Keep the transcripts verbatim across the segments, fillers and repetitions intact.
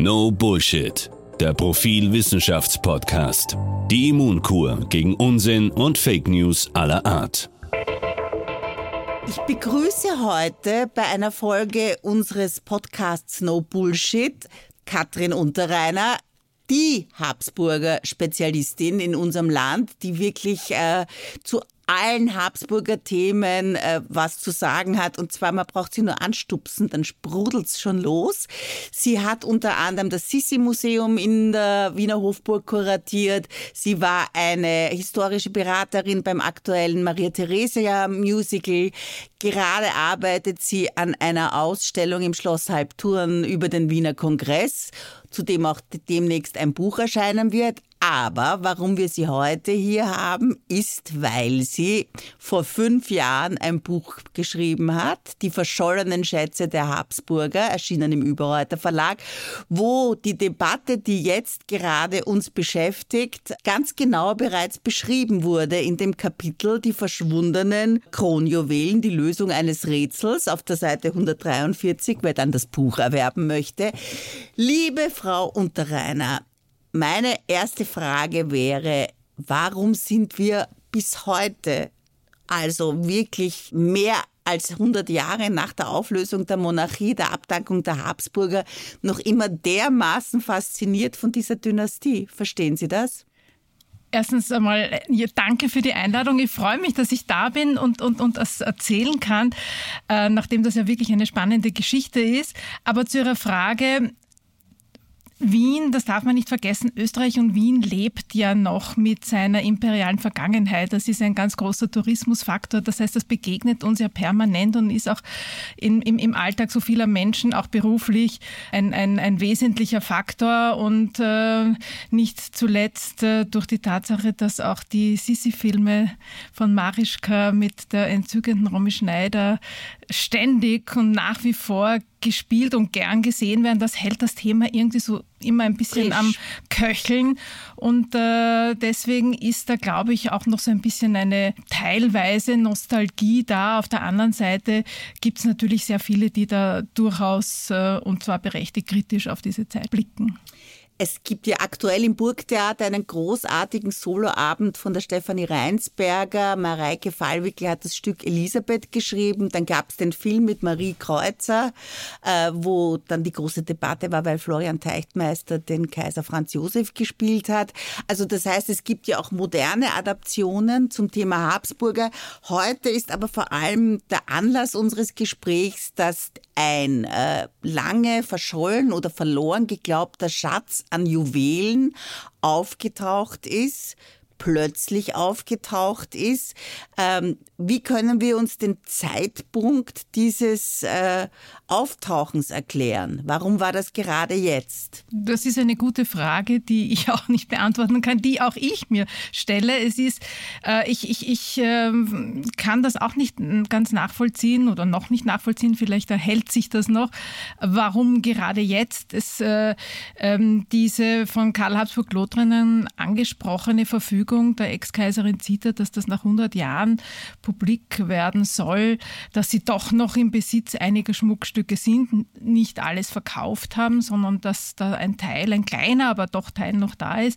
No Bullshit, der Profil-Wissenschafts-Podcast. Die Immunkur gegen Unsinn und Fake News aller Art. Ich begrüße heute bei einer Folge unseres Podcasts No Bullshit Katrin Unterreiner, die Habsburger Spezialistin in unserem Land, die wirklich äh, zu allen Habsburger Themen äh, was zu sagen hat. Und zwar, man braucht sie nur anstupsen, dann sprudelt's schon los. Sie hat unter anderem das Sissi-Museum in der Wiener Hofburg kuratiert. Sie war eine historische Beraterin beim aktuellen Maria-Theresia-Musical. Gerade arbeitet sie an einer Ausstellung im Schloss Halbturn über den Wiener Kongress, zu dem auch demnächst ein Buch erscheinen wird. Aber warum wir sie heute hier haben, ist, weil sie vor fünf Jahren ein Buch geschrieben hat, Die verschollenen Schätze der Habsburger, erschienen im Überreuter Verlag, wo die Debatte, die jetzt gerade uns beschäftigt, ganz genau bereits beschrieben wurde in dem Kapitel Die verschwundenen Kronjuwelen, die Lösung eines Rätsels auf der Seite hundertdreiundvierzig, wer dann das Buch erwerben möchte. Liebe Frau Unterreiner, meine erste Frage wäre, warum sind wir bis heute, also wirklich mehr als hundert Jahre nach der Auflösung der Monarchie, der Abdankung der Habsburger, noch immer dermaßen fasziniert von dieser Dynastie? Verstehen Sie das? Erstens einmal, ja, danke für die Einladung. Ich freue mich, dass ich da bin und, und, und das erzählen kann, äh, nachdem das ja wirklich eine spannende Geschichte ist. Aber zu Ihrer Frage: Wien, das darf man nicht vergessen, Österreich und Wien lebt ja noch mit seiner imperialen Vergangenheit. Das ist ein ganz großer Tourismusfaktor. Das heißt, das begegnet uns ja permanent und ist auch in, im, im Alltag so vieler Menschen, auch beruflich, ein, ein, ein wesentlicher Faktor. Und äh, nicht zuletzt äh, durch die Tatsache, dass auch die Sissi-Filme von Marischka mit der entzückenden Romy Schneider ständig und nach wie vor gespielt und gern gesehen werden, das hält das Thema irgendwie so immer ein bisschen Frisch. am Köcheln. Und äh, deswegen ist da, glaube ich, auch noch so ein bisschen eine teilweise Nostalgie da. Auf der anderen Seite gibt es natürlich sehr viele, die da durchaus äh, und zwar berechtigt kritisch auf diese Zeit blicken. Es gibt ja aktuell im Burgtheater einen großartigen Soloabend von der Stefanie Reinsberger. Mareike Fallwickel hat das Stück Elisabeth geschrieben. Dann gab es den Film mit Marie Kreuzer, äh, wo dann die große Debatte war, weil Florian Teichtmeister den Kaiser Franz Josef gespielt hat. Also das heißt, es gibt ja auch moderne Adaptionen zum Thema Habsburger. Heute ist aber vor allem der Anlass unseres Gesprächs, dass ein äh, lange verschollen oder verloren geglaubter Schatz an Juwelen aufgetaucht ist, plötzlich aufgetaucht ist. Ähm, wie können wir uns den Zeitpunkt dieses äh, Auftauchens erklären? Warum war das gerade jetzt? Das ist eine gute Frage, die ich auch nicht beantworten kann, die auch ich mir stelle. Es ist, äh, ich, ich, ich äh, kann das auch nicht ganz nachvollziehen oder noch nicht nachvollziehen, vielleicht erhält sich das noch. Warum gerade jetzt? Es, äh, äh, diese von Karl Habsburg-Lothringen angesprochene Verfügung der Ex-Kaiserin Zita, dass das nach hundert Jahren publik werden soll, dass sie doch noch im Besitz einiger Schmuckstücke sind, nicht alles verkauft haben, sondern dass da ein Teil, ein kleiner, aber doch Teil noch da ist.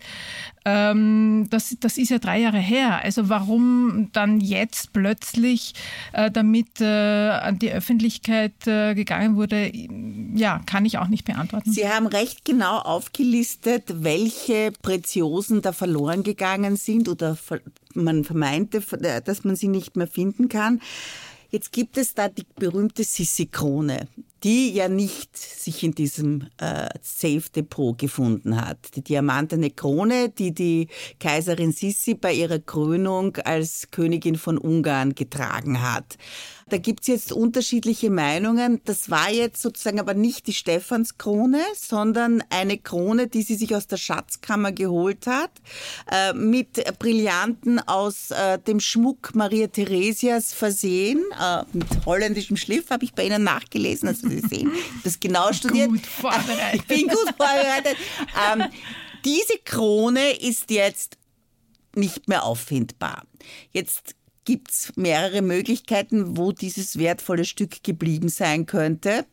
Ähm, das, das ist ja drei Jahre her. Also warum dann jetzt plötzlich äh, damit äh, an die Öffentlichkeit äh, gegangen wurde, ja, kann ich auch nicht beantworten. Sie haben recht genau aufgelistet, welche Preziosen da verloren gegangen sind oder man vermeinte, dass man sie nicht mehr finden kann. Jetzt gibt es da die berühmte Sissi-Krone, die ja nicht sich in diesem äh, Safe-Depot gefunden hat. Die diamantene Krone, die die Kaiserin Sissi bei ihrer Krönung als Königin von Ungarn getragen hat. Da gibt's jetzt unterschiedliche Meinungen. Das war jetzt sozusagen aber nicht die Stephanskrone, sondern eine Krone, die sie sich aus der Schatzkammer geholt hat, äh, mit Brillanten aus äh, dem Schmuck Maria Theresias versehen, äh, mit holländischem Schliff, habe ich bei Ihnen nachgelesen. Also Sie sehen, das genau studiert. Gut vorbereitet. Ich bin gut vorbereitet. Ähm, diese Krone ist jetzt nicht mehr auffindbar. Jetzt gibt's mehrere Möglichkeiten, wo dieses wertvolle Stück geblieben sein könnte.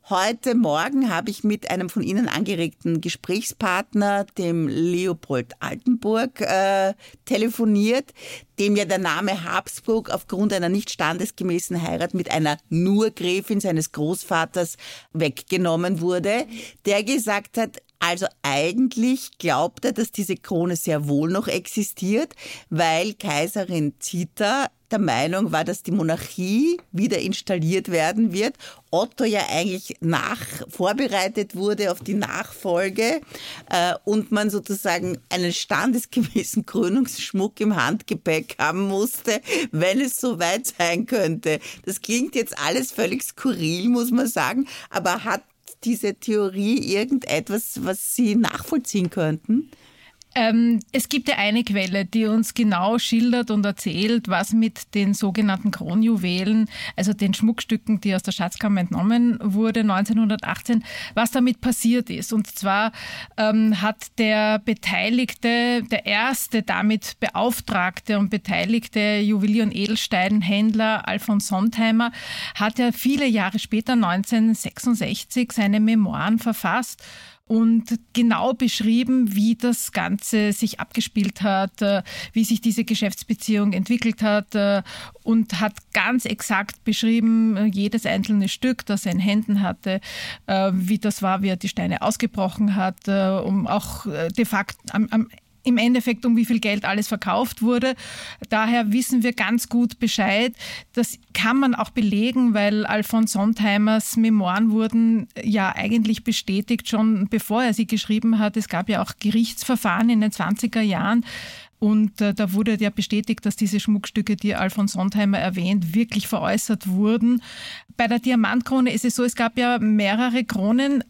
Heute Morgen habe ich mit einem von Ihnen angeregten Gesprächspartner, dem Leopold Altenburg, äh, telefoniert, dem ja der Name Habsburg aufgrund einer nicht standesgemäßen Heirat mit einer nur Gräfin seines Großvaters weggenommen wurde, der gesagt hat, also eigentlich glaubt er, dass diese Krone sehr wohl noch existiert, weil Kaiserin Zita der Meinung war, dass die Monarchie wieder installiert werden wird. Otto ja eigentlich nach vorbereitet wurde auf die Nachfolge äh, und man sozusagen einen standesgemäßen Krönungsschmuck im Handgepäck haben musste, wenn es soweit sein könnte. Das klingt jetzt alles völlig skurril, muss man sagen, aber hat diese Theorie irgendetwas, was Sie nachvollziehen könnten? Ähm, es gibt ja eine Quelle, die uns genau schildert und erzählt, was mit den sogenannten Kronjuwelen, also den Schmuckstücken, die aus der Schatzkammer entnommen wurde neunzehnhundertachtzehn, was damit passiert ist. Und zwar ähm, hat der Beteiligte, der erste damit beauftragte und beteiligte Juwelier- und Edelsteinhändler Alfons Sontheimer, hat ja viele Jahre später, neunzehnhundertsechsundsechzig, seine Memoiren verfasst und genau beschrieben, wie das Ganze sich abgespielt hat, wie sich diese Geschäftsbeziehung entwickelt hat und hat ganz exakt beschrieben, jedes einzelne Stück, das er in Händen hatte, wie das war, wie er die Steine ausgebrochen hat, um auch de facto am, am im Endeffekt, um wie viel Geld alles verkauft wurde. Daher wissen wir ganz gut Bescheid. Das kann man auch belegen, weil Alfons Sontheimers Memoiren wurden ja eigentlich bestätigt, schon bevor er sie geschrieben hat. Es gab ja auch Gerichtsverfahren in den zwanziger Jahren. Und äh, da wurde ja bestätigt, dass diese Schmuckstücke, die Alfons Sontheimer erwähnt, wirklich veräußert wurden. Bei der Diamantkrone ist es so, es gab ja mehrere Kronen,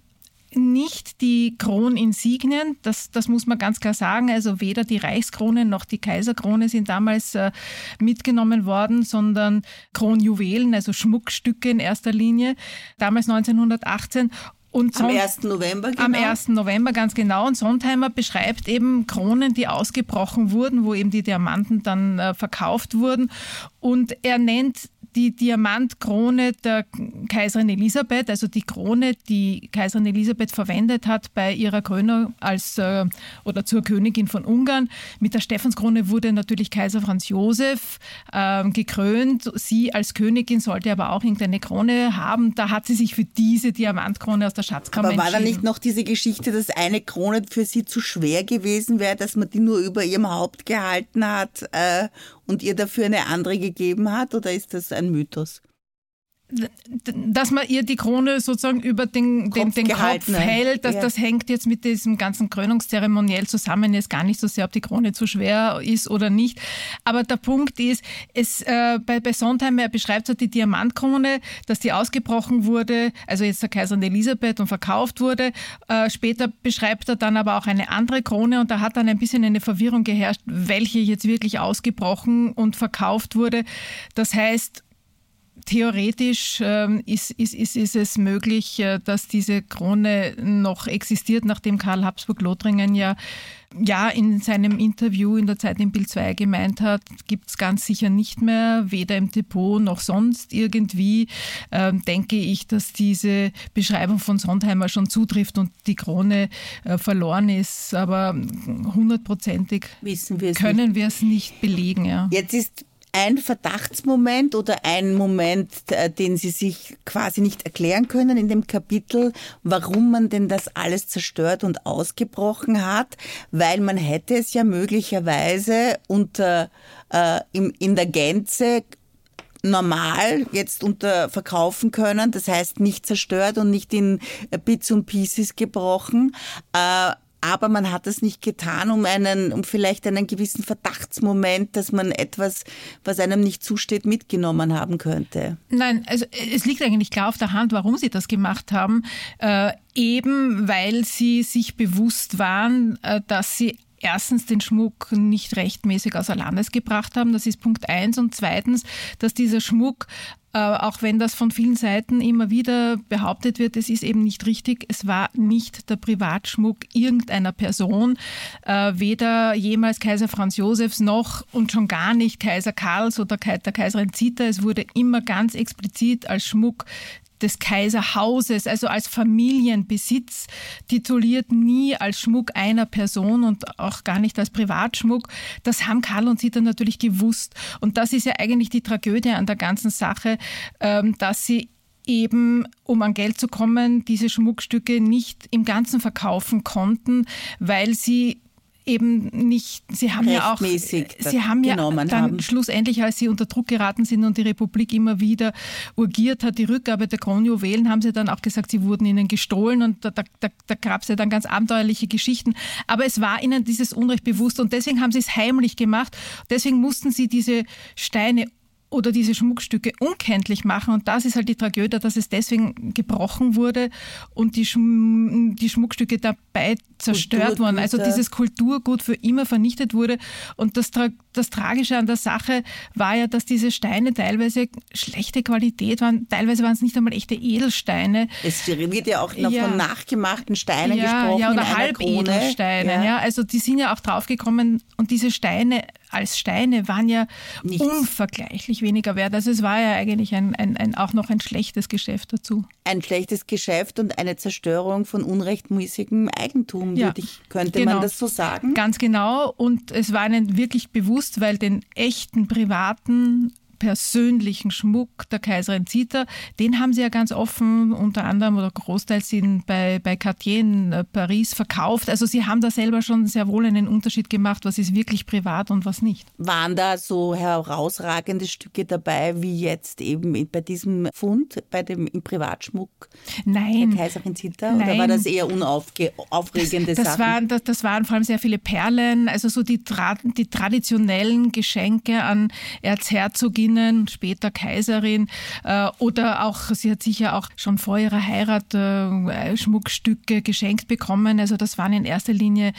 nicht die Kroninsignien, das, das muss man ganz klar sagen. Also weder die Reichskrone noch die Kaiserkrone sind damals äh, mitgenommen worden, sondern Kronjuwelen, also Schmuckstücke in erster Linie, damals neunzehnhundertachtzehn. Und am ersten November, genau. Am ersten November, ganz genau. Und Sontheimer beschreibt eben Kronen, die ausgebrochen wurden, wo eben die Diamanten dann äh, verkauft wurden. Und er nennt die Diamantkrone der Kaiserin Elisabeth, also die Krone, die Kaiserin Elisabeth verwendet hat bei ihrer Krönung als äh, oder zur Königin von Ungarn. Mit der Stephanskrone wurde natürlich Kaiser Franz Josef äh, gekrönt. Sie als Königin sollte aber auch irgendeine Krone haben. Da hat sie sich für diese Diamantkrone aus der Schatzkammer entschieden. Aber war da entschieden. nicht noch diese Geschichte, dass eine Krone für sie zu schwer gewesen wäre, dass man die nur über ihrem Haupt gehalten hat äh, und ihr dafür eine andere gegeben hat? Oder ist das ein Mythos? Dass man ihr die Krone sozusagen über den, den, den Kopf hält, dass, ja. Das hängt jetzt mit diesem ganzen Krönungszeremoniell zusammen, jetzt gar nicht so sehr, ob die Krone zu schwer ist oder nicht. Aber der Punkt ist, es, äh, bei, bei Sontheimer, er beschreibt so die Diamantkrone, dass die ausgebrochen wurde, also jetzt der Kaiserin Elisabeth und verkauft wurde. Äh, später beschreibt er dann aber auch eine andere Krone und da hat dann ein bisschen eine Verwirrung geherrscht, welche jetzt wirklich ausgebrochen und verkauft wurde. Das heißt, theoretisch ähm, ist, ist, ist, ist es möglich, äh, dass diese Krone noch existiert, nachdem Karl Habsburg-Lothringen ja, ja in seinem Interview in der Zeit in Bild zwei gemeint hat, gibt es ganz sicher nicht mehr, weder im Depot noch sonst irgendwie, ähm, denke ich, dass diese Beschreibung von Sontheimer schon zutrifft und die Krone äh, verloren ist. Aber hundertprozentig wissen wir es können nicht. wir es nicht belegen. Ja. Jetzt ist ein Verdachtsmoment oder ein Moment, den Sie sich quasi nicht erklären können in dem Kapitel, warum man denn das alles zerstört und ausgebrochen hat, weil man hätte es ja möglicherweise unter, äh, im, in der Gänze normal jetzt unter verkaufen können, das heißt nicht zerstört und nicht in Bits und Pieces gebrochen, äh, aber man hat das nicht getan, um einen, um vielleicht einen gewissen Verdachtsmoment, dass man etwas, was einem nicht zusteht, mitgenommen haben könnte. Nein, also es liegt eigentlich klar auf der Hand, warum sie das gemacht haben. Äh, eben weil sie sich bewusst waren, äh, dass sie erstens den Schmuck nicht rechtmäßig außer Landes gebracht haben. Das ist Punkt eins. Und zweitens, dass dieser Schmuck, äh, auch wenn das von vielen Seiten immer wieder behauptet wird, es ist eben nicht richtig. Es war nicht der Privatschmuck irgendeiner Person, äh, weder jemals Kaiser Franz Josefs noch und schon gar nicht Kaiser Karls oder der Kaiserin Zita. Es wurde immer ganz explizit als Schmuck des Kaiserhauses, also als Familienbesitz tituliert, nie als Schmuck einer Person und auch gar nicht als Privatschmuck. Das haben Karl und Zita natürlich gewusst. Und das ist ja eigentlich die Tragödie an der ganzen Sache, dass sie eben, um an Geld zu kommen, diese Schmuckstücke nicht im Ganzen verkaufen konnten, weil sie eben nicht, sie haben ja auch, sie haben ja dann haben. schlussendlich, als sie unter Druck geraten sind und die Republik immer wieder urgiert hat, die Rückgabe der Kronjuwelen, haben sie dann auch gesagt, sie wurden ihnen gestohlen und da, da, da gab es ja dann ganz abenteuerliche Geschichten. Aber es war ihnen dieses Unrecht bewusst und deswegen haben sie es heimlich gemacht. Deswegen mussten sie diese Steine oder diese Schmuckstücke unkenntlich machen. Und das ist halt die Tragödie, dass es deswegen gebrochen wurde und die, Schm- die Schmuckstücke dabei zerstört wurden. Also dieses Kulturgut für immer vernichtet wurde. Und das, Tra- das Tragische an der Sache war ja, dass diese Steine teilweise schlechte Qualität waren. Teilweise waren es nicht einmal echte Edelsteine. Es wird ja auch noch ja. von nachgemachten Steinen ja, gesprochen. Ja, oder Halbedelsteinen. Ja. Ja. Also die sind ja auch draufgekommen und diese Steine als Steine waren ja Nichts. unvergleichlich weniger wert. Also es war ja eigentlich ein, ein, ein, auch noch ein schlechtes Geschäft dazu. Ein schlechtes Geschäft und eine Zerstörung von unrechtmäßigem Eigentum, ja, würde ich, könnte genau. man das so sagen? Ganz genau. Und es war ihnen wirklich bewusst, weil den echten privaten persönlichen Schmuck der Kaiserin Zita, den haben sie ja ganz offen unter anderem oder großteils in, bei, bei Cartier in Paris verkauft. Also sie haben da selber schon sehr wohl einen Unterschied gemacht, was ist wirklich privat und was nicht. Waren da so herausragende Stücke dabei, wie jetzt eben bei diesem Fund, bei dem im Privatschmuck Nein. der Kaiserin Zita? Nein. Oder war das eher unaufregende das, das Sachen? Waren, das, das waren vor allem sehr viele Perlen, also so die, die traditionellen Geschenke an Erzherzoginnen, später Kaiserin, äh, oder auch, sie hat sicher auch schon vor ihrer Heirat äh, Schmuckstücke geschenkt bekommen. Also das waren in erster Linie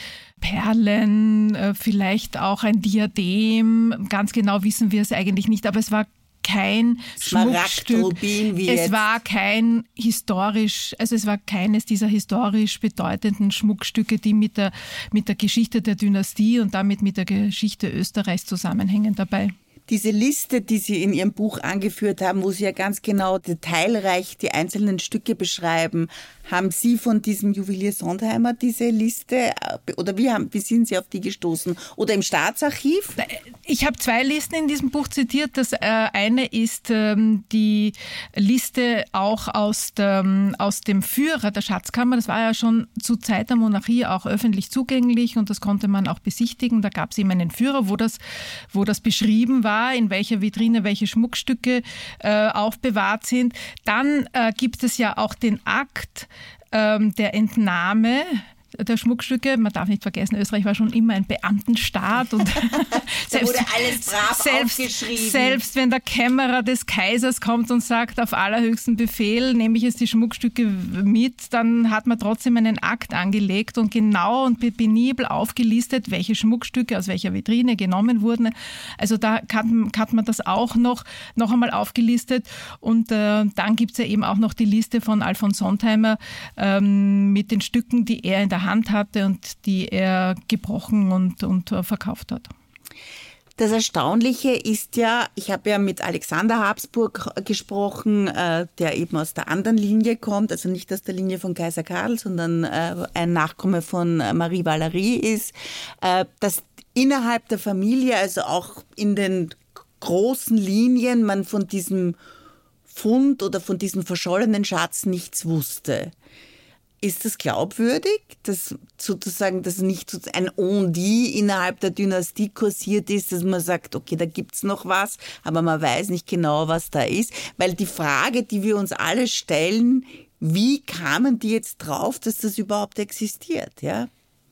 Perlen, äh, vielleicht auch ein Diadem. Ganz genau wissen wir es eigentlich nicht, aber es war kein Schmuckstück. Rubin, wie es jetzt. war kein historisch, also es war keines dieser historisch bedeutenden Schmuckstücke, die mit der, mit der Geschichte der Dynastie und damit mit der Geschichte Österreichs zusammenhängen dabei. Diese Liste, die Sie in Ihrem Buch angeführt haben, wo Sie ja ganz genau detailreich die einzelnen Stücke beschreiben, haben Sie von diesem Juwelier Sontheimer diese Liste, oder wie, haben, wie sind Sie auf die gestoßen? Oder im Staatsarchiv? Ich habe zwei Listen in diesem Buch zitiert. Das äh, eine ist ähm, die Liste auch aus, der, aus dem Führer der Schatzkammer. Das war ja schon zur Zeit der Monarchie auch öffentlich zugänglich und das konnte man auch besichtigen. Da gab es eben einen Führer, wo das, wo das beschrieben war, in welcher Vitrine welche Schmuckstücke äh, aufbewahrt sind. Dann äh, gibt es ja auch den Akt ähm, der Entnahme der Schmuckstücke. Man darf nicht vergessen, Österreich war schon immer ein Beamtenstaat. Und selbst, wurde alles brav selbst, aufgeschrieben. Selbst wenn der Kämmerer des Kaisers kommt und sagt, auf allerhöchsten Befehl nehme ich jetzt die Schmuckstücke mit, dann hat man trotzdem einen Akt angelegt und genau und penibel aufgelistet, welche Schmuckstücke aus welcher Vitrine genommen wurden. Also da hat, hat man das auch noch, noch einmal aufgelistet. Und äh, dann gibt es ja eben auch noch die Liste von Alfons Sontheimer ähm, mit den Stücken, die er in der Hand hatte und die er gebrochen und, und verkauft hat. Das Erstaunliche ist ja, ich habe ja mit Alexander Habsburg gesprochen, äh, der eben aus der anderen Linie kommt, also nicht aus der Linie von Kaiser Karl, sondern äh, ein Nachkomme von Marie Valerie ist, äh, dass innerhalb der Familie, also auch in den großen Linien, man von diesem Fund oder von diesem verschollenen Schatz nichts wusste. Ist das glaubwürdig, dass sozusagen das nicht ein On-dit innerhalb der Dynastie kursiert ist, dass man sagt, okay, da gibt's noch was, aber man weiß nicht genau, was da ist? Weil die Frage, die wir uns alle stellen, wie kamen die jetzt drauf, dass das überhaupt existiert, ja?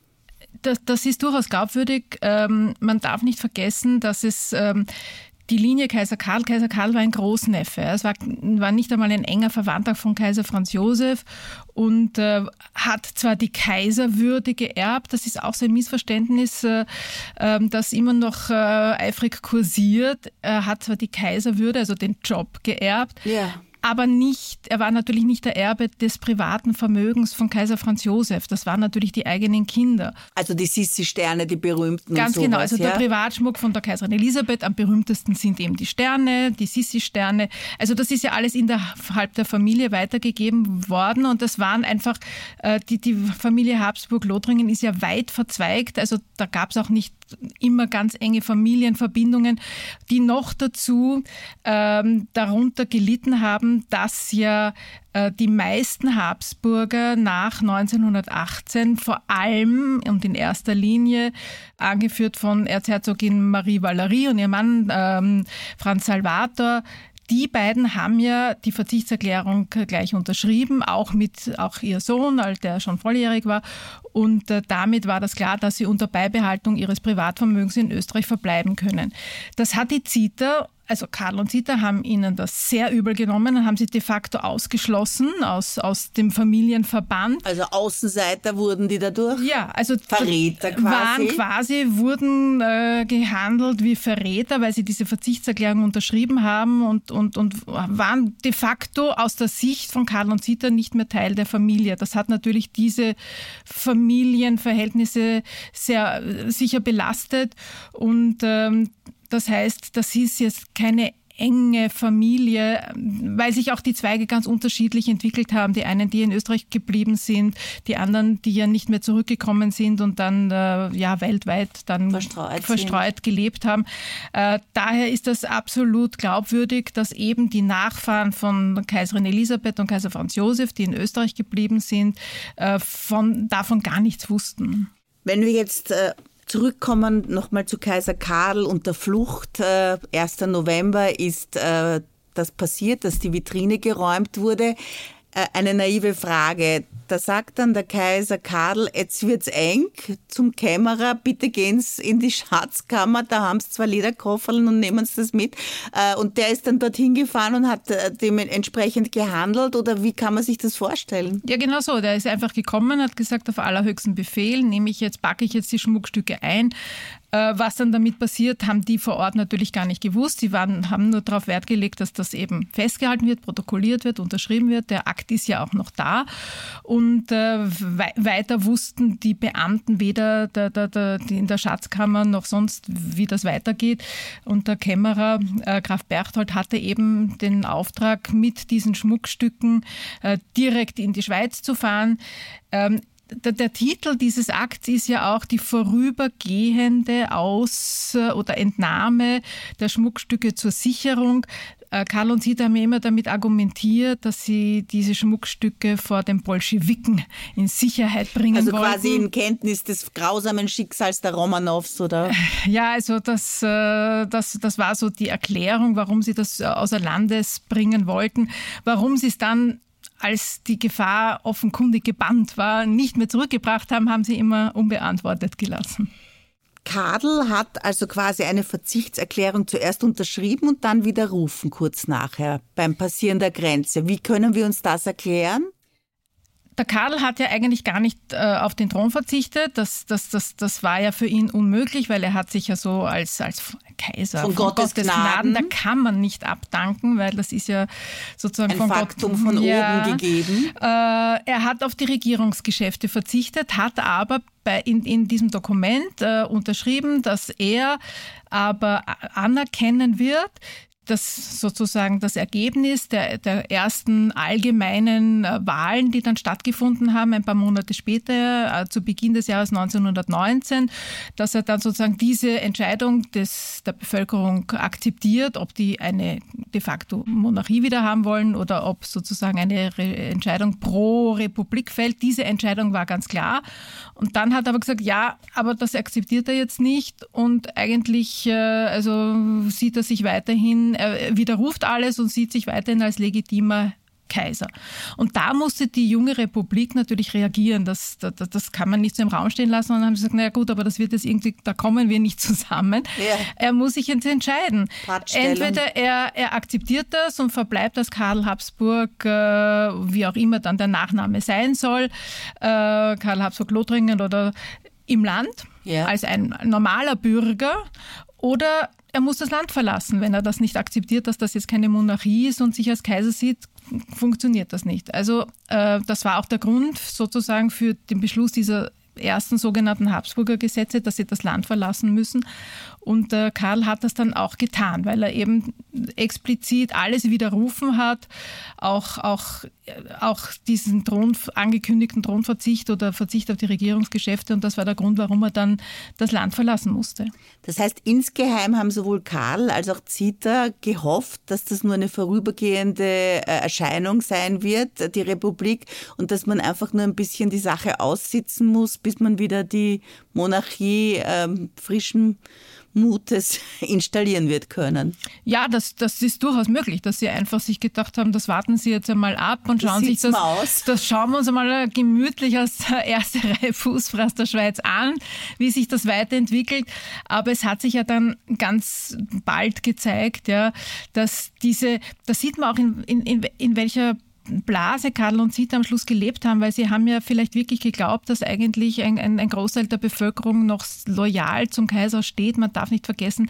Das, das ist durchaus glaubwürdig. Ähm, man darf nicht vergessen, dass es ähm, die Linie Kaiser Karl, Kaiser Karl war ein Großneffe. Es war, war nicht einmal ein enger Verwandter von Kaiser Franz Josef und äh, hat zwar die Kaiserwürde geerbt, das ist auch so ein Missverständnis, äh, äh, das immer noch äh, eifrig kursiert. Er hat zwar die Kaiserwürde, also den Job geerbt, ja. aber nicht, er war natürlich nicht der Erbe des privaten Vermögens von Kaiser Franz Josef. Das waren natürlich die eigenen Kinder. Also die Sissi-Sterne, die berühmten. Ganz und sowas, genau, also ja? der Privatschmuck von der Kaiserin Elisabeth, am berühmtesten sind eben die Sterne, die Sissi-Sterne. Also das ist ja alles innerhalb der Familie weitergegeben worden und das waren einfach, äh, die, die Familie Habsburg-Lothringen ist ja weit verzweigt, also da gab es auch nicht immer ganz enge Familienverbindungen, die noch dazu ähm, darunter gelitten haben, dass ja äh, die meisten Habsburger nach neunzehnhundertachtzehn vor allem und in erster Linie angeführt von Erzherzogin Marie Valerie und ihr Mann ähm, Franz Salvator. Die beiden haben ja die Verzichtserklärung gleich unterschrieben, auch mit auch ihr Sohn, der schon volljährig war. Und äh, damit war das klar, dass sie unter Beibehaltung ihres Privatvermögens in Österreich verbleiben können. Das hat die Zita, also Karl und Zita, haben ihnen das sehr übel genommen und haben sie de facto ausgeschlossen aus, aus dem Familienverband. Also Außenseiter wurden die dadurch? Ja, also Verräter quasi? Waren quasi, wurden äh, gehandelt wie Verräter, weil sie diese Verzichtserklärung unterschrieben haben und, und, und waren de facto aus der Sicht von Karl und Zita nicht mehr Teil der Familie. Das hat natürlich diese Familienverhältnisse sehr äh, sicher belastet und ähm, das heißt, das ist jetzt keine enge Familie, weil sich auch die Zweige ganz unterschiedlich entwickelt haben. Die einen, die in Österreich geblieben sind, die anderen, die ja nicht mehr zurückgekommen sind und dann äh, ja weltweit dann verstreut, verstreut gelebt haben. Äh, daher ist das absolut glaubwürdig, dass eben die Nachfahren von Kaiserin Elisabeth und Kaiser Franz Josef, die in Österreich geblieben sind, äh, von, davon gar nichts wussten. Wenn wir jetzt äh zurückkommen nochmal zu Kaiser Karl und der Flucht. Äh, erster November ist äh, das passiert, dass die Vitrine geräumt wurde. Äh, eine naive Frage. Da sagt dann der Kaiser Karl, jetzt wird's eng zum Kämmerer, bitte gehen Sie in die Schatzkammer, da haben Sie zwei Lederkofferln und nehmen Sie das mit. Äh, und der ist dann dorthin gefahren und hat äh, dementsprechend gehandelt oder wie kann man sich das vorstellen? Ja, genau so. Der ist einfach gekommen, hat gesagt, auf allerhöchsten Befehl nehme ich jetzt, packe ich jetzt die Schmuckstücke ein. Was dann damit passiert, haben die vor Ort natürlich gar nicht gewusst. Sie waren, haben nur darauf Wert gelegt, dass das eben festgehalten wird, protokolliert wird, unterschrieben wird. Der Akt ist ja auch noch da. Und äh, we- weiter wussten die Beamten weder der, der, der, die in der Schatzkammer noch sonst, wie das weitergeht. Und der Kämmerer, äh, Graf Berchtold, hatte eben den Auftrag, mit diesen Schmuckstücken äh, direkt in die Schweiz zu fahren. Ähm, Der, der Titel dieses Akts ist ja auch die vorübergehende Aus- oder Entnahme der Schmuckstücke zur Sicherung. Karl und Zita haben ja immer damit argumentiert, dass sie diese Schmuckstücke vor den Bolschewiken in Sicherheit bringen also wollten. Also quasi in Kenntnis des grausamen Schicksals der Romanows, oder? Ja, also das, das, das war so die Erklärung, warum sie das außer Landes bringen wollten. Warum sie es dann, als die Gefahr offenkundig gebannt war, nicht mehr zurückgebracht haben, haben sie immer unbeantwortet gelassen. Karl hat also quasi eine Verzichtserklärung zuerst unterschrieben und dann widerrufen kurz nachher beim Passieren der Grenze. Wie können wir uns das erklären? Der Karl hat ja eigentlich gar nicht äh, auf den Thron verzichtet. Das, das, das, das war ja für ihn unmöglich, weil er hat sich ja so als, als Kaiser von, von Gottes, Gottes Gnaden, Gnaden, da kann man nicht abdanken, weil das ist ja sozusagen ein von Faktum Gott, von ja, oben gegeben. Äh, er hat auf die Regierungsgeschäfte verzichtet, hat aber bei, in, in diesem Dokument äh, unterschrieben, dass er aber anerkennen wird, das sozusagen das Ergebnis der, der ersten allgemeinen äh, Wahlen, die dann stattgefunden haben, ein paar Monate später, äh, zu Beginn des Jahres neunzehnhundertneunzehn, dass er dann sozusagen diese Entscheidung des, der Bevölkerung akzeptiert, ob die eine de facto Monarchie wieder haben wollen oder ob sozusagen eine Re- Entscheidung pro Republik fällt. Diese Entscheidung war ganz klar. Und dann hat er aber gesagt, ja, aber das akzeptiert er jetzt nicht und eigentlich äh, also sieht er sich weiterhin, er widerruft alles und sieht sich weiterhin als legitimer Kaiser. Und da musste die junge Republik natürlich reagieren. Das, das, das kann man nicht so im Raum stehen lassen. Und dann haben sie gesagt, naja gut, aber das wird jetzt irgendwie, da kommen wir nicht zusammen. Ja. Er muss sich jetzt entscheiden. Entweder er, er akzeptiert das und verbleibt als Karl Habsburg, äh, wie auch immer dann der Nachname sein soll, äh, Karl Habsburg-Lothringen oder im Land, ja, als ein normaler Bürger, oder er muss das Land verlassen. Wenn er das nicht akzeptiert, dass das jetzt keine Monarchie ist und sich als Kaiser sieht, funktioniert das nicht. Also äh, das war auch der Grund sozusagen für den Beschluss dieser ersten sogenannten Habsburger Gesetze, dass sie das Land verlassen müssen. Und äh, Karl hat das dann auch getan, weil er eben explizit alles widerrufen hat, auch, auch, auch diesen Thron, angekündigten Thronverzicht oder Verzicht auf die Regierungsgeschäfte. Und das war der Grund, warum er dann das Land verlassen musste. Das heißt, insgeheim haben sowohl Karl als auch Zita gehofft, dass das nur eine vorübergehende Erscheinung sein wird, die Republik, und dass man einfach nur ein bisschen die Sache aussitzen muss, bis man wieder die Monarchie ähm, frischen Mutes installieren wird können. Ja, das, das ist durchaus möglich, dass sie einfach sich gedacht haben, das warten sie jetzt einmal ab und schauen sich das, aus. das schauen wir uns einmal gemütlich als erste Reihe Fußball aus der Schweiz an, wie sich das weiterentwickelt. Aber es hat sich ja dann ganz bald gezeigt, ja, dass diese, das sieht man auch in, in, in welcher Blase Karl und Zita am Schluss gelebt haben, weil sie haben ja vielleicht wirklich geglaubt, dass eigentlich ein, ein, ein Großteil der Bevölkerung noch loyal zum Kaiser steht. Man darf nicht vergessen,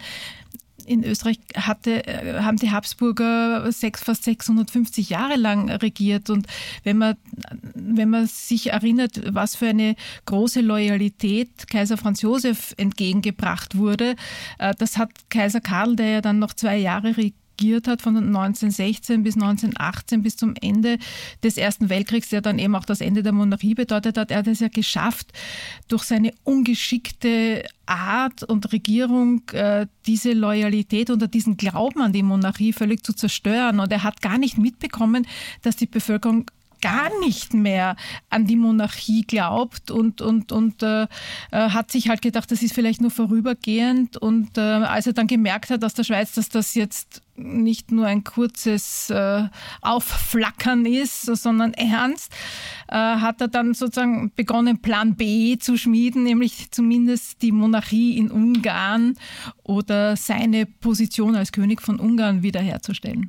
in Österreich hatte, haben die Habsburger sechs, fast sechshundertfünfzig Jahre lang regiert. Und wenn man, wenn man sich erinnert, was für eine große Loyalität Kaiser Franz Josef entgegengebracht wurde, das hat Kaiser Karl, der ja dann noch zwei Jahre regiert hat, von neunzehnhundertsechzehn bis neunzehnhundertachtzehn bis zum Ende des Ersten Weltkriegs, der dann eben auch das Ende der Monarchie bedeutet hat. Er hat es ja geschafft, durch seine ungeschickte Art und Regierung äh, diese Loyalität oder diesen Glauben an die Monarchie völlig zu zerstören. Und er hat gar nicht mitbekommen, dass die Bevölkerung gar nicht mehr an die Monarchie glaubt und, und, und äh, hat sich halt gedacht, das ist vielleicht nur vorübergehend. Und äh, als er dann gemerkt hat aus der Schweiz, dass das jetzt nicht nur ein kurzes äh, Aufflackern ist, sondern ernst, äh, hat er dann sozusagen begonnen, Plan B zu schmieden, nämlich zumindest die Monarchie in Ungarn oder seine Position als König von Ungarn wiederherzustellen.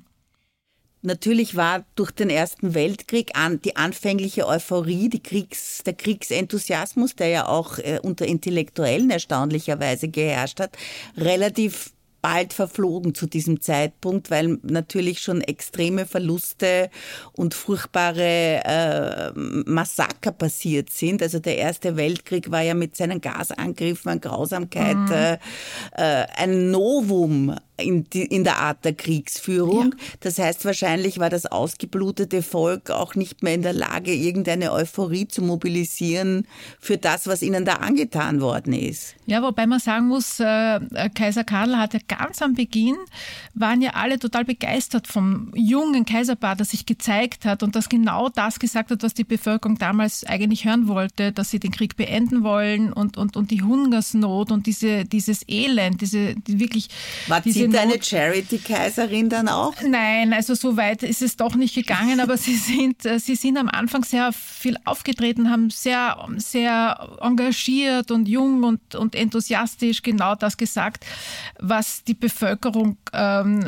Natürlich war durch den Ersten Weltkrieg an, die anfängliche Euphorie, die Kriegs, der Kriegsenthusiasmus, der ja auch äh, unter Intellektuellen erstaunlicherweise geherrscht hat, relativ bald verflogen zu diesem Zeitpunkt, weil natürlich schon extreme Verluste und furchtbare äh, Massaker passiert sind. Also der Erste Weltkrieg war ja mit seinen Gasangriffen an Grausamkeit mhm. äh, äh, ein Novum in, die, in der Art der Kriegsführung. Ja. Das heißt, wahrscheinlich war das ausgeblutete Volk auch nicht mehr in der Lage, irgendeine Euphorie zu mobilisieren für das, was ihnen da angetan worden ist. Ja, wobei man sagen muss, äh, Kaiser Karl hatte ganz am Beginn, waren ja alle total begeistert vom jungen Kaiserpaar, das sich gezeigt hat und das genau das gesagt hat, was die Bevölkerung damals eigentlich hören wollte, dass sie den Krieg beenden wollen und, und, und die Hungersnot und diese, dieses Elend, diese die wirklich... War diese sie eine Charity-Kaiserin dann auch? Nein, also so weit ist es doch nicht gegangen, aber sie sind, sie sind am Anfang sehr viel aufgetreten, haben sehr, sehr engagiert und jung und, und enthusiastisch genau das gesagt, was die Bevölkerung ähm,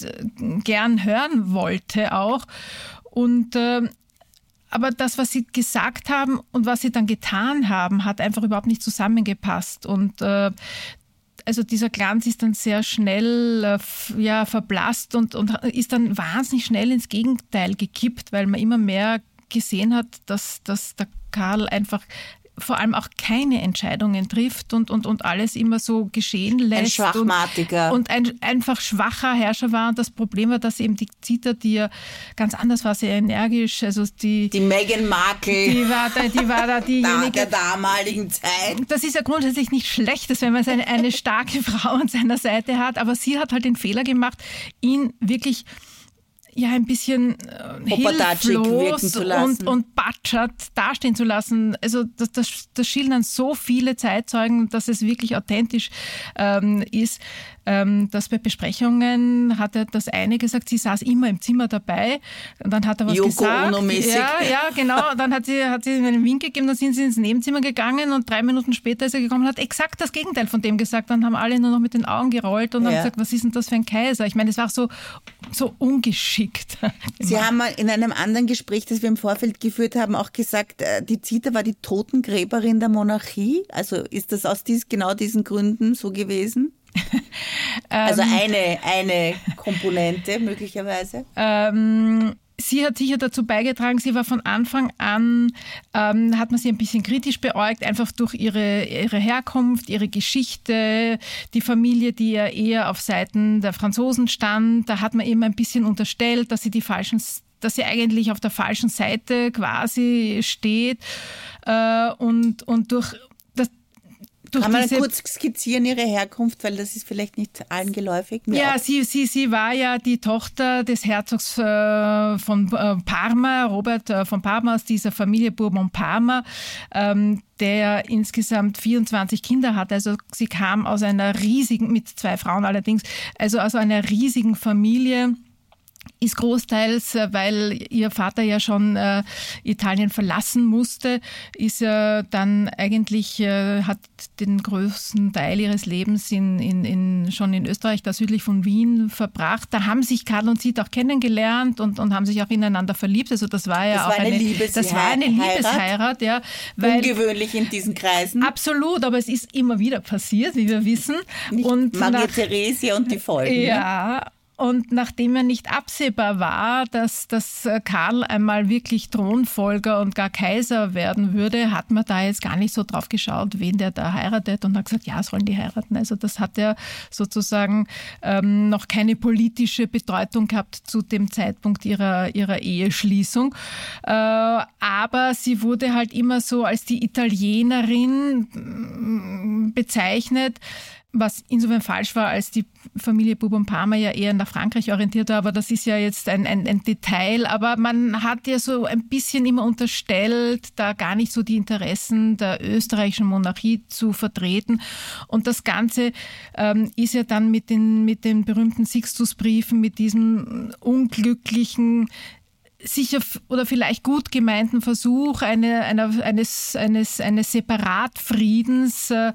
gern hören wollte auch. Und äh, aber das, was sie gesagt haben und was sie dann getan haben, hat einfach überhaupt nicht zusammengepasst. Und äh, also dieser Glanz ist dann sehr schnell äh, ja, verblasst und, und ist dann wahnsinnig schnell ins Gegenteil gekippt, weil man immer mehr gesehen hat, dass, dass der Karl einfach vor allem auch keine Entscheidungen trifft und, und, und alles immer so geschehen lässt. Ein Schwachmatiger. Und, und ein einfach schwacher Herrscher war. Und das Problem war, dass eben die Zita, die ja ganz anders war, sehr energisch. Also die, die Meghan Markle. Die war da, die war da diejenige. Der damaligen Zeit. Das ist ja grundsätzlich nicht schlecht, wenn man eine, eine starke Frau an seiner Seite hat. Aber sie hat halt den Fehler gemacht, ihn wirklich... ja ein bisschen äh, hilflos und, und batschert dastehen zu lassen. Also das, das, das schildern so viele Zeitzeugen, dass es wirklich authentisch ähm, ist. Ähm, dass bei Besprechungen hat er das eine gesagt, sie saß immer im Zimmer dabei und dann hat er was Yoko gesagt. Ono-mäßig. Ja, ja, genau. Dann hat sie, hat sie einen Wink gegeben, dann sind sie ins Nebenzimmer gegangen und drei Minuten später ist er gekommen und hat exakt das Gegenteil von dem gesagt. Dann haben alle nur noch mit den Augen gerollt und ja. haben gesagt, was ist denn das für ein Kaiser? Ich meine, es war so, so ungeschickt. Sie haben mal in einem anderen Gespräch, das wir im Vorfeld geführt haben, auch gesagt, die Zita war die Totengräberin der Monarchie. Also ist das aus dies, genau diesen Gründen so gewesen? Also eine, eine Komponente möglicherweise? Ähm, sie hat sicher dazu beigetragen, sie war von Anfang an, ähm, hat man sie ein bisschen kritisch beäugt, einfach durch ihre, ihre Herkunft, ihre Geschichte, die Familie, die ja eher auf Seiten der Franzosen stand. Da hat man eben ein bisschen unterstellt, dass sie die falschen dass sie eigentlich auf der falschen Seite quasi steht. Äh, und, und durch Kann man kurz skizzieren, Ihre Herkunft, weil das ist vielleicht nicht allen geläufig? Mir ja, auch. sie, sie, sie war ja die Tochter des Herzogs äh, von äh, Parma, Robert äh, von Parma, aus dieser Familie Bourbon-Parma, ähm, der insgesamt vierundzwanzig Kinder hatte. Also sie kam aus einer riesigen, mit zwei Frauen allerdings, also aus einer riesigen Familie. Ist großteils, weil ihr Vater ja schon äh, Italien verlassen musste, ist er äh, dann eigentlich, äh, hat den größten Teil ihres Lebens in, in, in, schon in Österreich, da südlich von Wien, verbracht. Da haben sich Karl und Siet auch kennengelernt und, und haben sich auch ineinander verliebt. Also das war ja das auch war eine, eine, Liebes- das war eine Liebesheirat. Ja, weil, ungewöhnlich in diesen Kreisen. Absolut, aber es ist immer wieder passiert, wie wir wissen. Nicht und Maria nach, Theresia und die Folgen. Ja, ne? Und nachdem er nicht absehbar war, dass, dass Karl einmal wirklich Thronfolger und gar Kaiser werden würde, hat man da jetzt gar nicht so drauf geschaut, wen der da heiratet, und hat gesagt, ja, sollen die heiraten. Also das hat ja sozusagen ähm, noch keine politische Bedeutung gehabt zu dem Zeitpunkt ihrer, ihrer Eheschließung. Äh, aber sie wurde halt immer so als die Italienerin bezeichnet, was insofern falsch war, als die Familie Bourbon-Parma ja eher nach Frankreich orientiert war, aber das ist ja jetzt ein, ein, ein Detail. Aber man hat ja so ein bisschen immer unterstellt, da gar nicht so die Interessen der österreichischen Monarchie zu vertreten. Und das Ganze ähm, ist ja dann mit den, mit den berühmten Sixtus-Briefen, mit diesem unglücklichen, sicher oder vielleicht gut gemeinten Versuch eine, eine, eines, eines, eines Separatfriedens äh,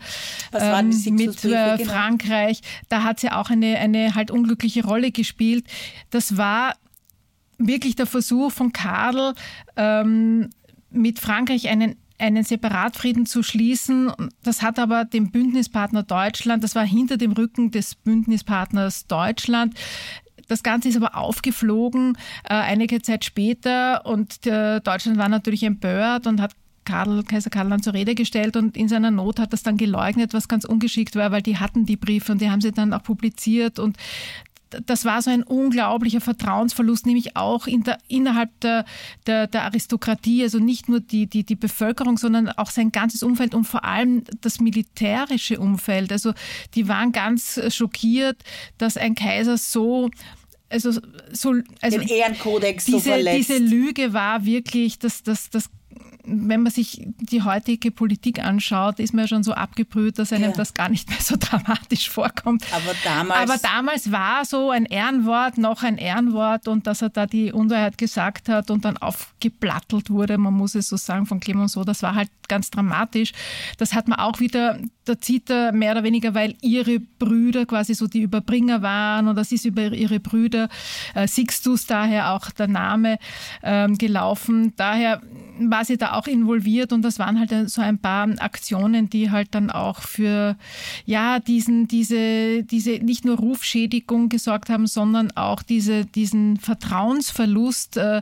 mit äh, Frankreich. Da hat sie auch eine, eine halt unglückliche Rolle gespielt. Das war wirklich der Versuch von Karl, ähm, mit Frankreich einen einen Separatfrieden zu schließen. Das hat aber dem Bündnispartner Deutschland, das war hinter dem Rücken des Bündnispartners Deutschland. Das Ganze ist aber aufgeflogen äh, einige Zeit später, und äh, Deutschland war natürlich empört und hat Karl, Kaiser Karl dann zur Rede gestellt, und in seiner Not hat das dann geleugnet, was ganz ungeschickt war, weil die hatten die Briefe und die haben sie dann auch publiziert, und das war so ein unglaublicher Vertrauensverlust, nämlich auch in der, innerhalb der, der, der Aristokratie, also nicht nur die, die, die Bevölkerung, sondern auch sein ganzes Umfeld und vor allem das militärische Umfeld. Also die waren ganz schockiert, dass ein Kaiser so Also, so, also den Ehrenkodex diese, so verletzt. Diese Lüge war wirklich, dass das, das, wenn man sich die heutige Politik anschaut, ist man ja schon so abgebrüht, dass einem ja. das gar nicht mehr so dramatisch vorkommt. Aber damals, Aber damals war so ein Ehrenwort noch ein Ehrenwort, und dass er da die Unwahrheit gesagt hat und dann aufgeplattelt wurde, man muss es so sagen, von Clemenceau, das war halt ganz dramatisch. Das hat man auch wieder, da zieht er mehr oder weniger, weil ihre Brüder quasi so die Überbringer waren, und das ist über ihre Brüder, äh, Sixtus daher auch der Name, ähm, gelaufen. Daher war sie da auch involviert, und das waren halt so ein paar Aktionen, die halt dann auch für ja diesen diese diese nicht nur Rufschädigung gesorgt haben, sondern auch diese diesen Vertrauensverlust, äh,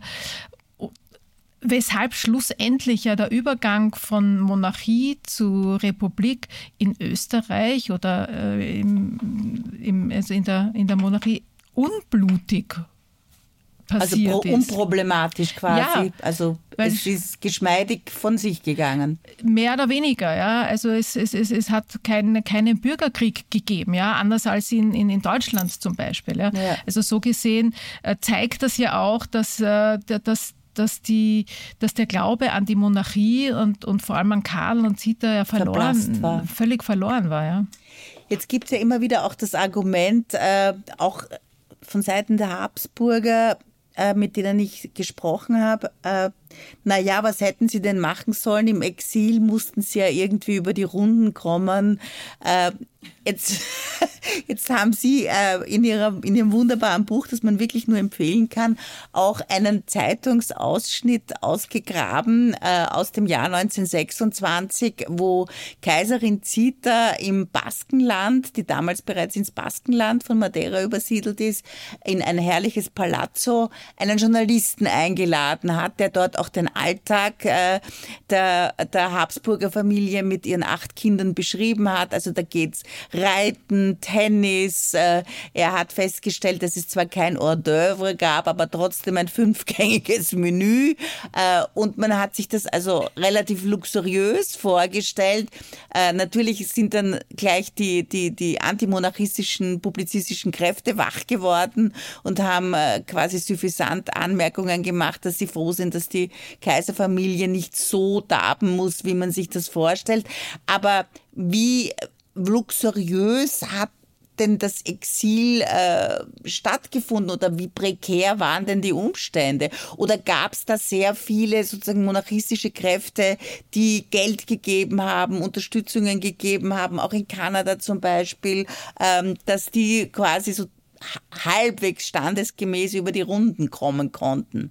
weshalb schlussendlich ja der Übergang von Monarchie zu Republik in Österreich oder äh, im, im, also in der in der Monarchie unblutig passiert also pro, ist. Unproblematisch quasi. Ja, also es ist geschmeidig von sich gegangen. Mehr oder weniger, ja. Also es, es, es, es hat kein, keinen Bürgerkrieg gegeben, ja, anders als in, in, in Deutschland zum Beispiel. Ja. Ja. Also so gesehen äh, zeigt das ja auch, dass, äh, dass Dass, die, dass der Glaube an die Monarchie und, und vor allem an Karl und Zita ja verloren, war. völlig verloren war. Ja. Jetzt gibt es ja immer wieder auch das Argument, äh, auch von Seiten der Habsburger, äh, mit denen ich gesprochen habe, äh, Naja, was hätten sie denn machen sollen? Im Exil mussten sie ja irgendwie über die Runden kommen. Äh, jetzt, jetzt haben sie äh, in, ihrer, in ihrem wunderbaren Buch, das man wirklich nur empfehlen kann, auch einen Zeitungsausschnitt ausgegraben äh, aus dem Jahr neunzehnhundertsechsundzwanzig, wo Kaiserin Zita im Baskenland, die damals bereits ins Baskenland von Madeira übersiedelt ist, in ein herrliches Palazzo einen Journalisten eingeladen hat, der dort auch den Alltag äh, der, der Habsburger Familie mit ihren acht Kindern beschrieben hat. Also da geht's Reiten, Tennis. Äh, er hat festgestellt, dass es zwar kein Hors d'oeuvre gab, aber trotzdem ein fünfgängiges Menü. Äh, und man hat sich das also relativ luxuriös vorgestellt. Äh, natürlich sind dann gleich die, die, die antimonarchistischen, publizistischen Kräfte wach geworden und haben äh, quasi suffisant Anmerkungen gemacht, dass sie froh sind, dass die Kaiserfamilie nicht so darben muss, wie man sich das vorstellt. Aber wie luxuriös hat denn das Exil äh, stattgefunden oder wie prekär waren denn die Umstände? Oder gab es da sehr viele sozusagen monarchistische Kräfte, die Geld gegeben haben, Unterstützungen gegeben haben, auch in Kanada zum Beispiel, ähm, dass die quasi so halbwegs standesgemäß über die Runden kommen konnten?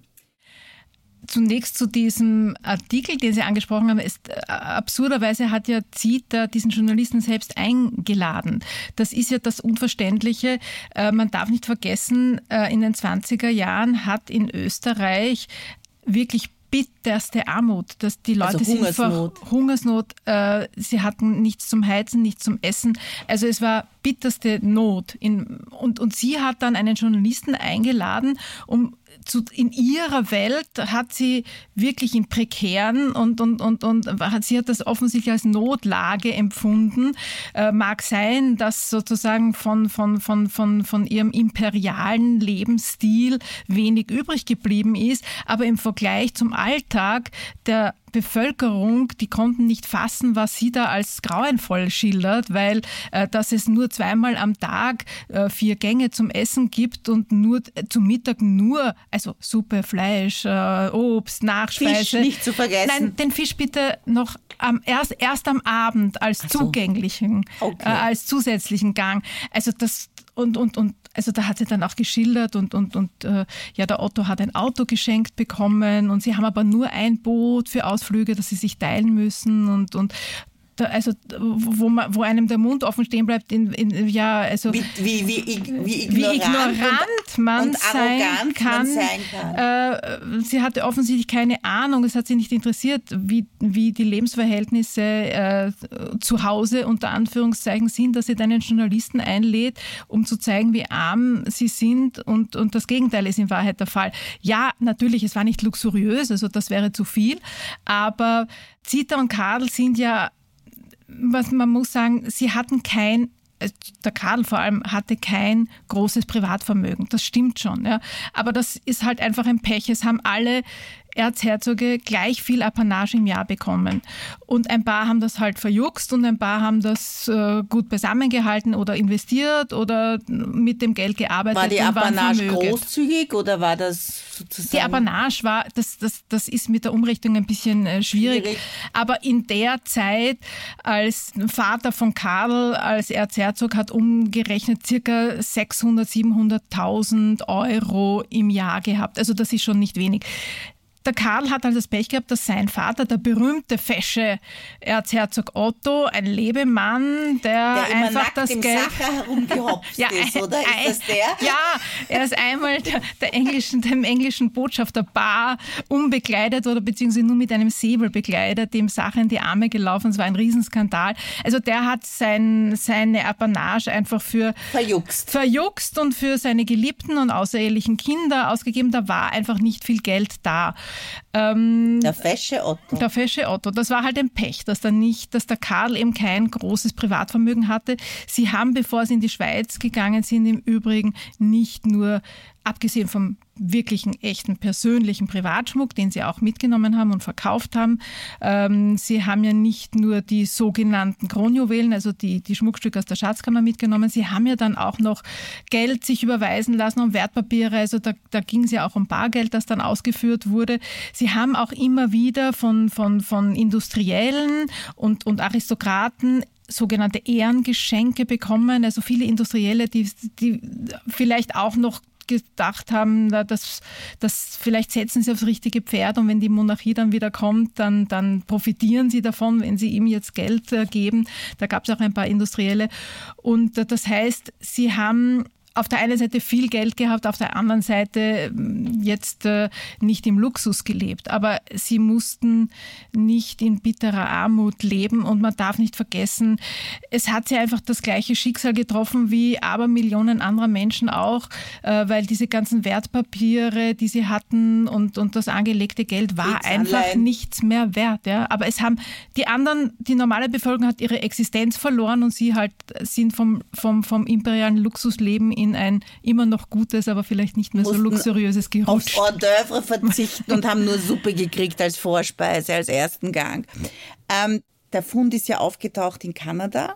Zunächst zu diesem Artikel, den Sie angesprochen haben, ist äh, absurderweise hat ja Zita diesen Journalisten selbst eingeladen. Das ist ja das Unverständliche. Äh, man darf nicht vergessen, äh, in den zwanziger Jahren hat in Österreich wirklich bitterste Armut, dass die Leute also sind vor Hungersnot, äh, sie hatten nichts zum Heizen, nichts zum Essen. Also es war bitterste Not. In, und, und sie hat dann einen Journalisten eingeladen, um zu, in ihrer Welt hat sie wirklich in prekären und, und, und, und sie hat das offensichtlich als Notlage empfunden. Äh, mag sein, dass sozusagen von, von, von, von, von ihrem imperialen Lebensstil wenig übrig geblieben ist, aber im Vergleich zum Alltag der Bevölkerung, die konnten nicht fassen, was sie da als grauenvoll schildert, weil äh, dass es nur zweimal am Tag äh, vier Gänge zum Essen gibt und nur äh, zum Mittag nur, also Suppe, Fleisch, äh, Obst, Nachspeise. Fisch nicht zu vergessen. Nein, den Fisch bitte noch am, erst, erst am Abend als Ach so. zugänglichen, okay. äh, als zusätzlichen Gang. Also das und und und also da hat sie dann auch geschildert und und und äh, ja, der Otto hat ein Auto geschenkt bekommen und sie haben aber nur ein Boot für Ausflüge, das sie sich teilen müssen und und da, also wo, man, wo einem der Mund offen stehen bleibt, in, in, ja, also wie, wie, wie, wie, wie ignorant, ignorant und, man, und sein arrogant kann. man sein kann. Äh, sie hatte offensichtlich keine Ahnung, es hat sie nicht interessiert, wie, wie die Lebensverhältnisse äh, zu Hause unter Anführungszeichen sind, dass sie dann einen Journalisten einlädt, um zu zeigen, wie arm sie sind und, und das Gegenteil ist in Wahrheit der Fall. Ja, natürlich, es war nicht luxuriös, also das wäre zu viel, aber Zita und Karl sind ja, was man muss sagen, sie hatten kein, der Karl vor allem hatte kein großes Privatvermögen. Das stimmt schon, ja. Aber das ist halt einfach ein Pech. Es haben alle Erzherzoge gleich viel Apanage im Jahr bekommen. Und ein paar haben das halt verjuckst und ein paar haben das äh, gut beisammengehalten oder investiert oder mit dem Geld gearbeitet. War die Apanage großzügig oder war das sozusagen... Die Apanage war, das, das, das ist mit der Umrichtung ein bisschen äh, schwierig. schwierig. Aber in der Zeit, als Vater von Karl, als Erzherzog, hat umgerechnet circa sechshundert, siebenhunderttausend Euro im Jahr gehabt. Also das ist schon nicht wenig. Der Karl hat halt das Pech gehabt, dass sein Vater, der berühmte fesche Erzherzog Otto, ein Lebemann, der, der immer einfach nackt das im Geld Sacher herumgehopst ja, ist, oder? Ist ein, das der? Ja, er ist einmal der, der englischen, dem englischen Botschafter bar unbekleidet oder beziehungsweise nur mit einem Säbel bekleidet, dem Sache in die Arme gelaufen. Es war ein Riesenskandal. Also der hat sein, seine Apanage einfach für verjuckst. verjuckst und für seine Geliebten und außerehelichen Kinder ausgegeben. Da war einfach nicht viel Geld da. Ähm, der fesche Otto. Der fesche Otto. Das war halt ein Pech, dass, da nicht, dass der Karl eben kein großes Privatvermögen hatte. Sie haben, bevor sie in die Schweiz gegangen sind, im Übrigen nicht nur, abgesehen vom wirklichen, echten, persönlichen Privatschmuck, den sie auch mitgenommen haben und verkauft haben. Ähm, sie haben ja nicht nur die sogenannten Kronjuwelen, also die, die Schmuckstücke aus der Schatzkammer mitgenommen, sie haben ja dann auch noch Geld sich überweisen lassen und Wertpapiere, also da, da ging es ja auch um Bargeld, das dann ausgeführt wurde. Sie haben auch immer wieder von, von, von Industriellen und, und Aristokraten sogenannte Ehrengeschenke bekommen, also viele Industrielle, die, die vielleicht auch noch gedacht haben, dass, dass vielleicht setzen sie aufs richtige Pferd und wenn die Monarchie dann wieder kommt, dann, dann profitieren sie davon, wenn sie ihm jetzt Geld äh, geben. Da gab es auch ein paar Industrielle. Und äh, das heißt, sie haben auf der einen Seite viel Geld gehabt, auf der anderen Seite jetzt äh, nicht im Luxus gelebt. Aber sie mussten nicht in bitterer Armut leben und man darf nicht vergessen, es hat sie einfach das gleiche Schicksal getroffen wie Abermillionen anderer Menschen auch, äh, weil diese ganzen Wertpapiere, die sie hatten und, und das angelegte Geld war einfach nichts mehr wert. Ja? Aber es haben die anderen, die normale Bevölkerung hat ihre Existenz verloren und sie halt sind vom, vom, vom imperialen Luxusleben in ein immer noch gutes, aber vielleicht nicht mehr so luxuriöses gerutscht. Auf Hors d'oeuvre verzichten und haben nur Suppe gekriegt als Vorspeise, als ersten Gang. Ähm, der Fund ist ja aufgetaucht in Kanada.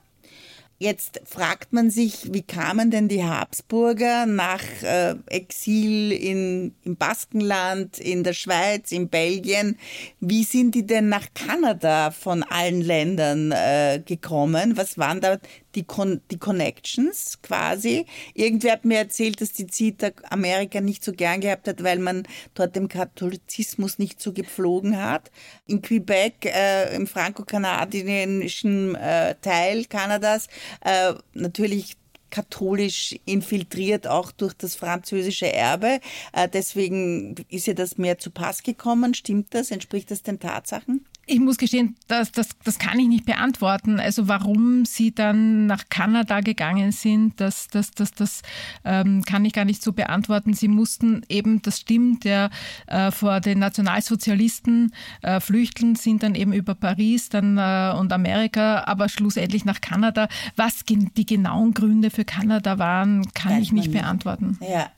Jetzt fragt man sich, wie kamen denn die Habsburger nach äh, Exil in, im Baskenland, in der Schweiz, in Belgien, wie sind die denn nach Kanada von allen Ländern äh, gekommen? Was waren da die, Con- die Connections quasi? Irgendwer hat mir erzählt, dass die Zita Amerika nicht so gern gehabt hat, weil man dort dem Katholizismus nicht so gepflogen hat. In Quebec, äh, im franco-kanadischen äh, Teil Kanadas, Äh, natürlich katholisch infiltriert, auch durch das französische Erbe. Äh, deswegen ist ihr das mehr zu Pass gekommen. Stimmt das? Entspricht das den Tatsachen? Ich muss gestehen, das, das, das kann ich nicht beantworten. Also warum sie dann nach Kanada gegangen sind, das, das, das, das ähm, kann ich gar nicht so beantworten. Sie mussten eben, das stimmt, ja, äh, vor den Nationalsozialisten äh, flüchten, sind dann eben über Paris dann, äh, und Amerika, aber schlussendlich nach Kanada. Was gen- die genauen Gründe für Kanada waren, kann Weiß ich nicht, nicht beantworten. Ja.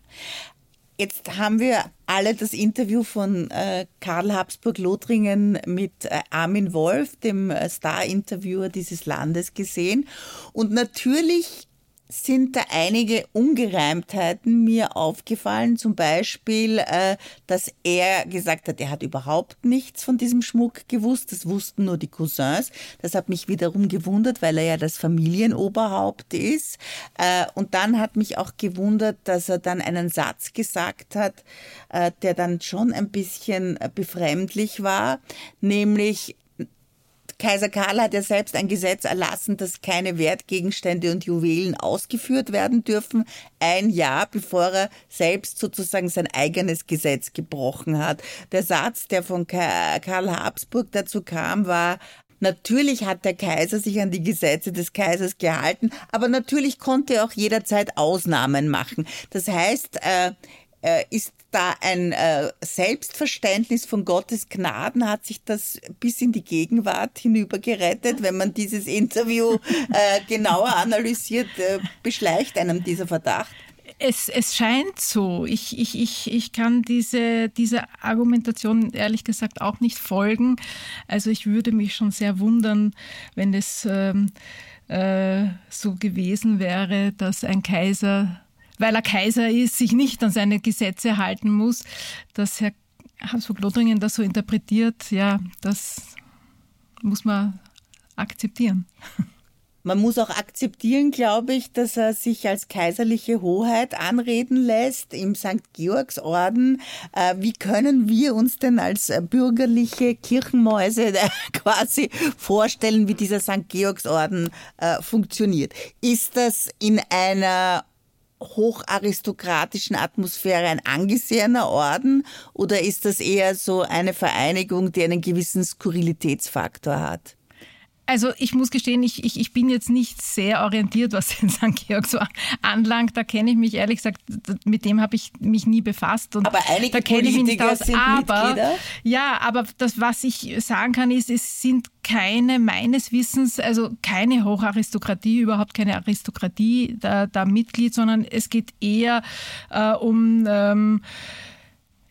Jetzt haben wir alle das Interview von äh, Karl Habsburg-Lothringen mit äh, Armin Wolf, dem äh, Star-Interviewer dieses Landes, gesehen. Und natürlich sind da einige Ungereimtheiten mir aufgefallen. Zum Beispiel, äh, dass er gesagt hat, er hat überhaupt nichts von diesem Schmuck gewusst. Das wussten nur die Cousins. Das hat mich wiederum gewundert, weil er ja das Familienoberhaupt ist. Äh, und dann hat mich auch gewundert, dass er dann einen Satz gesagt hat, äh, der dann schon ein bisschen befremdlich war, nämlich: Kaiser Karl hat ja selbst ein Gesetz erlassen, dass keine Wertgegenstände und Juwelen ausgeführt werden dürfen, ein Jahr bevor er selbst sozusagen sein eigenes Gesetz gebrochen hat. Der Satz, der von Karl Habsburg dazu kam, war: Natürlich hat der Kaiser sich an die Gesetze des Kaisers gehalten, aber natürlich konnte er auch jederzeit Ausnahmen machen. Das heißt, äh, äh, ist da ein äh, Selbstverständnis von Gottes Gnaden, hat sich das bis in die Gegenwart hinüber gerettet. Wenn man dieses Interview äh, genauer analysiert, äh, beschleicht einem dieser Verdacht. Es, es scheint so. Ich, ich, ich, ich kann diese, diese Argumentation ehrlich gesagt auch nicht folgen. Also ich würde mich schon sehr wundern, wenn es ähm, äh, so gewesen wäre, dass ein Kaiser, weil er Kaiser ist, sich nicht an seine Gesetze halten muss. Dass Herr Habsburg-Lothringen das so interpretiert, ja, das muss man akzeptieren. Man muss auch akzeptieren, glaube ich, dass er sich als kaiserliche Hoheit anreden lässt im Sankt Georgsorden. Äh, wie können wir uns denn als äh, bürgerliche Kirchenmäuse äh, quasi vorstellen, wie dieser Sankt Georgsorden äh, funktioniert? Ist das in einer hocharistokratischen Atmosphäre ein angesehener Orden oder ist das eher so eine Vereinigung, die einen gewissen Skurrilitätsfaktor hat? Also ich muss gestehen, ich, ich, ich bin jetzt nicht sehr orientiert, was den Sankt Georg so anlangt. Da kenne ich mich ehrlich gesagt, mit dem habe ich mich nie befasst. Und aber einige da kenne ich mich nicht aus. sind aber, Mitglieder? Ja, aber das, was ich sagen kann, ist, es sind keine, meines Wissens, also keine Hocharistokratie, überhaupt keine Aristokratie da, da Mitglied, sondern es geht eher äh, um... Ähm,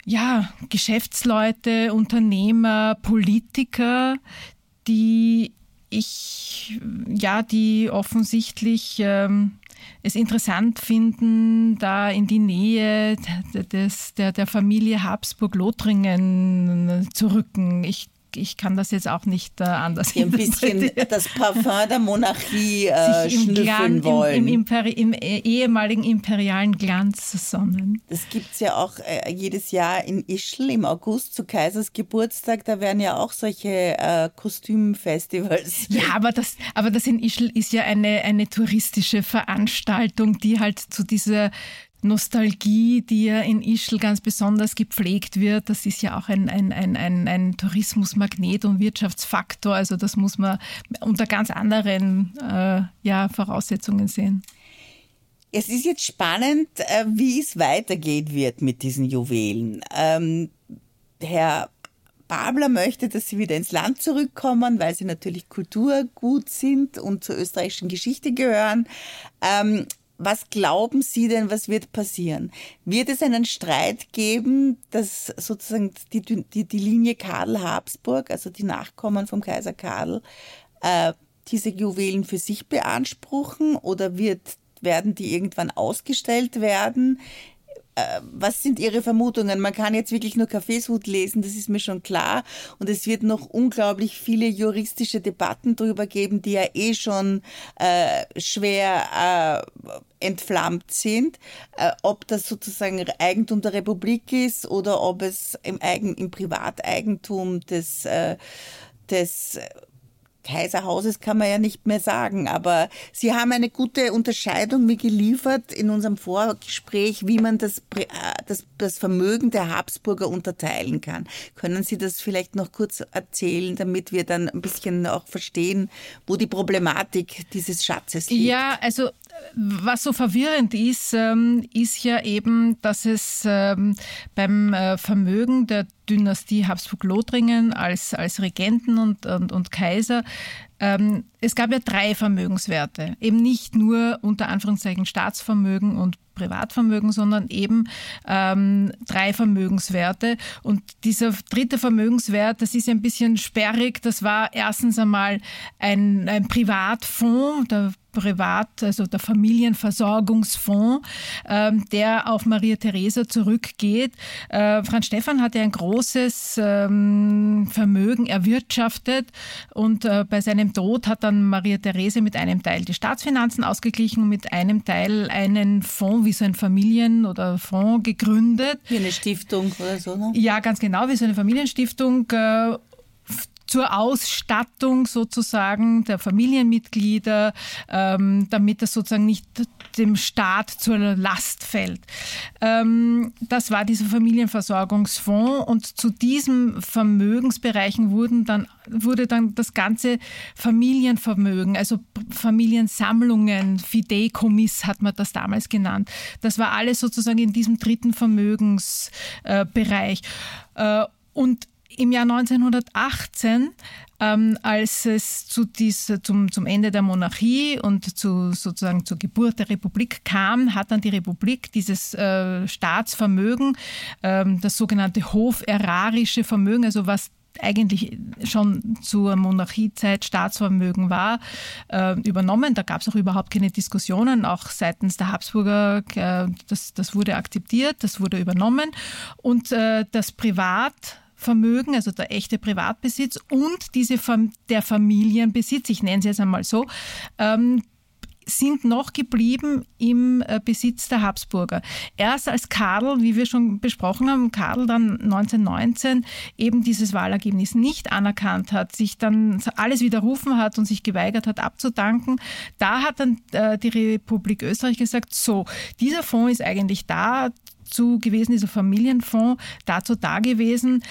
ja, Geschäftsleute, Unternehmer, Politiker, die ich, ja, die offensichtlich ähm, es interessant finden, da in die Nähe des, der, der Familie Habsburg-Lothringen zu rücken. Ich Ich kann das jetzt auch nicht äh, anders ein bisschen das Parfum der Monarchie äh, schnüffeln Glan, wollen. Im, im, Imperi- im ehemaligen imperialen Glanz sonnen. Das gibt es ja auch äh, jedes Jahr in Ischl im August zu Kaisers Geburtstag. Da werden ja auch solche äh, Kostümfestivals. Ja, aber das, aber das in Ischl ist ja eine, eine touristische Veranstaltung, die halt zu dieser Nostalgie, die ja in Ischl ganz besonders gepflegt wird. Das ist ja auch ein, ein, ein, ein, ein Tourismusmagnet und Wirtschaftsfaktor. Also das muss man unter ganz anderen äh, ja, Voraussetzungen sehen. Es ist jetzt spannend, äh, wie es weitergeht wird mit diesen Juwelen. Ähm, Herr Babler möchte, dass sie wieder ins Land zurückkommen, weil sie natürlich Kulturgut sind und zur österreichischen Geschichte gehören. Ähm, Was glauben Sie denn, was wird passieren? Wird es einen Streit geben, dass sozusagen die, die, die Linie Karl Habsburg, also die Nachkommen vom Kaiser Karl, äh, diese Juwelen für sich beanspruchen oder wird, werden die irgendwann ausgestellt werden? Was sind Ihre Vermutungen? Man kann jetzt wirklich nur Kaffeeshut lesen, das ist mir schon klar. Und es wird noch unglaublich viele juristische Debatten darüber geben, die ja eh schon äh, schwer äh, entflammt sind. Äh, ob das sozusagen Eigentum der Republik ist oder ob es im, Eigen, im Privateigentum des, äh, des Kaiserhauses kann man ja nicht mehr sagen, aber Sie haben eine gute Unterscheidung mir geliefert in unserem Vorgespräch, wie man das, das, das Vermögen der Habsburger unterteilen kann. Können Sie das vielleicht noch kurz erzählen, damit wir dann ein bisschen auch verstehen, wo die Problematik dieses Schatzes liegt? Ja, also was so verwirrend ist, ähm, ist ja eben, dass es ähm, beim äh, Vermögen der Dynastie Habsburg-Lothringen als, als Regenten und, und, und Kaiser, ähm, es gab ja drei Vermögenswerte. Eben nicht nur unter Anführungszeichen Staatsvermögen und Privatvermögen, sondern eben ähm, drei Vermögenswerte. Und dieser dritte Vermögenswert, das ist ein bisschen sperrig. Das war erstens einmal ein, ein Privatfonds, der Privat, also der Familienversorgungsfonds, ähm, der auf Maria Theresia zurückgeht. Äh, Franz Stephan hat ja ein großes ähm, Vermögen erwirtschaftet und äh, bei seinem Tod hat dann Maria Theresia mit einem Teil die Staatsfinanzen ausgeglichen und mit einem Teil einen Fonds, wie so ein Familien- oder Fonds gegründet. Wie eine Stiftung oder so, ne? Ja, ganz genau, wie so eine Familienstiftung, äh, zur Ausstattung sozusagen der Familienmitglieder, ähm, damit das sozusagen nicht dem Staat zur Last fällt. Ähm, das war dieser Familienversorgungsfonds und zu diesen Vermögensbereichen wurden dann, wurde dann das ganze Familienvermögen, also Familiensammlungen, Fideikommiss hat man das damals genannt. Das war alles sozusagen in diesem dritten Vermögensbereich. Äh, und im Jahr neunzehnhundertachtzehn, ähm, als es zu dieser, zum, zum Ende der Monarchie und zu, sozusagen zur Geburt der Republik kam, hat dann die Republik dieses äh, Staatsvermögen, ähm, das sogenannte hoferarische Vermögen, also was eigentlich schon zur Monarchiezeit Staatsvermögen war, äh, übernommen. Da gab es auch überhaupt keine Diskussionen, auch seitens der Habsburger, äh, das, das wurde akzeptiert, das wurde übernommen. Und äh, das Privat Vermögen, also der echte Privatbesitz und diese der Familienbesitz, ich nenne es jetzt einmal so, ähm, sind noch geblieben im Besitz der Habsburger. Erst als Karl, wie wir schon besprochen haben, Karl dann neunzehnhundertneunzehn eben dieses Wahlergebnis nicht anerkannt hat, sich dann alles widerrufen hat und sich geweigert hat abzudanken, da hat dann äh, die Republik Österreich gesagt, so, dieser Fonds ist eigentlich da, zu gewesen, dieser Familienfonds, dazu da gewesen,